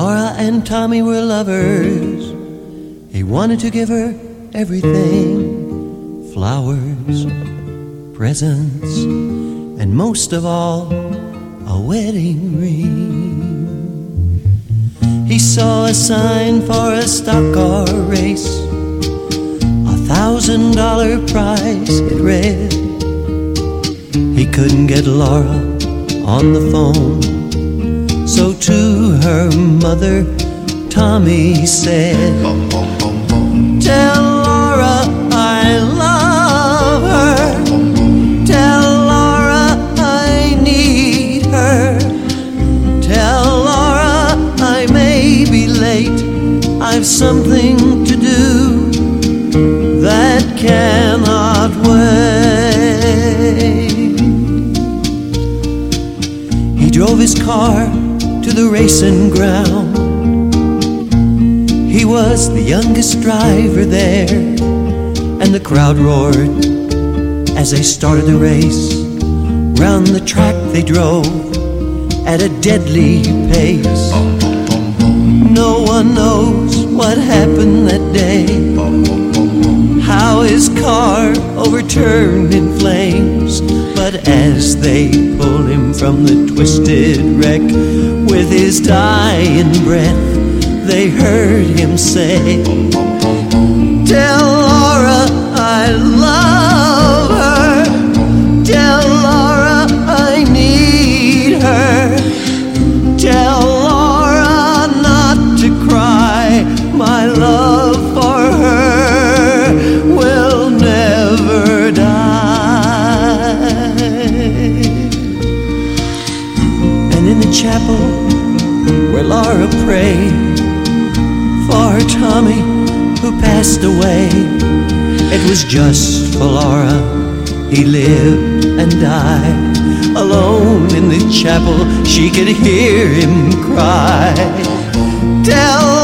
Laura and Tommy were lovers. He wanted to give her everything: flowers, presents, and most of all, a wedding ring. He saw a sign for a stock car race, $1,000 prize, it read. He couldn't get Laura on the phone, so to her mother, Tommy said, "Tell Laura I love her. Tell Laura I need her. Tell Laura I may be late. I've something to do that cannot wait." He drove his car to the racing ground. He was the youngest driver there, and the crowd roared as they started the race. Round the track they drove at a deadly pace. No one knows what happened that day, how his car overturned in flames. But as they pulled him from the twisted wreck, with his dying breath, they heard him say, "Tell Laura I love her. Tell Laura I need her. Tell Laura not to cry. My love for her will never die." And in the chapel where Laura prayed for Tommy who passed away, it was just for Laura he lived and died. Alone in the chapel she could hear him cry, "Tell